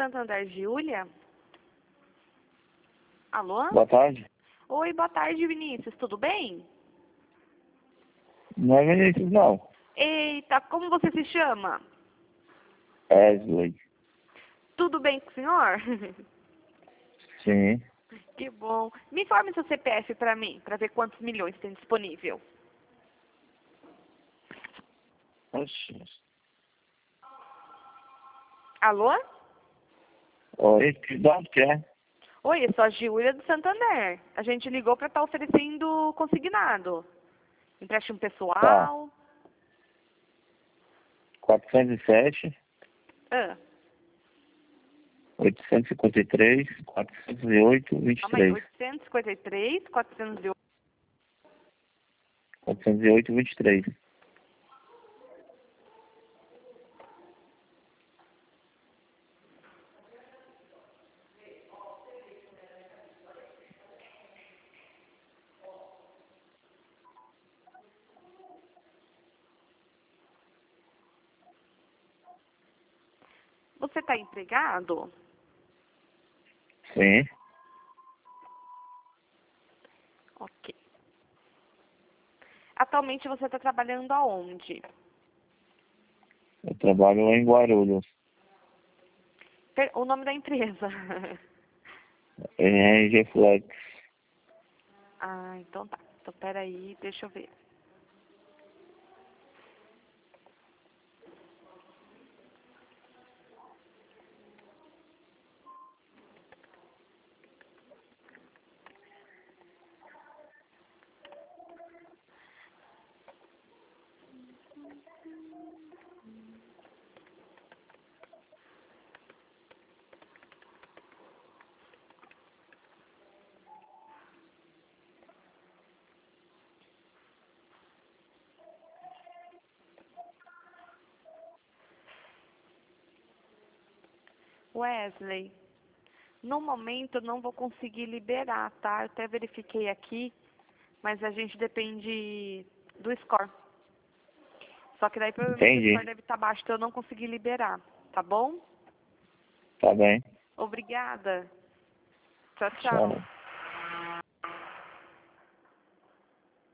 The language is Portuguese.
Santander, Giulia? Alô? Boa tarde. Oi, boa tarde, Vinícius. Tudo bem? Não é Vinícius, não. Eita, como você se chama? Wesley. Tudo bem com o senhor? Sim. Que bom. Me informe seu CPF para mim, para ver quantos milhões tem disponível. Oxi. Alô? Oi, de onde que é? Oi, eu sou a Giulia do Santander. A gente ligou para estar oferecendo consignado. Empréstimo Tá. pessoal. 407, Ah, 853, 408, calma aí. 23. 853, 408. 408, 23. Você está empregado? Sim. Ok. Atualmente você está trabalhando aonde? Eu trabalho lá em Guarulhos. O nome da empresa. RG Flex. Ah, então tá. Então peraí, deixa eu ver. Wesley, no momento eu não vou conseguir liberar, tá? Eu até verifiquei aqui, mas a gente depende do score. Só que daí provavelmente o score Entendi. deve estar baixo, então eu não consegui liberar, tá bom? Tá bem. Obrigada. Tchau, Tchau. tchau.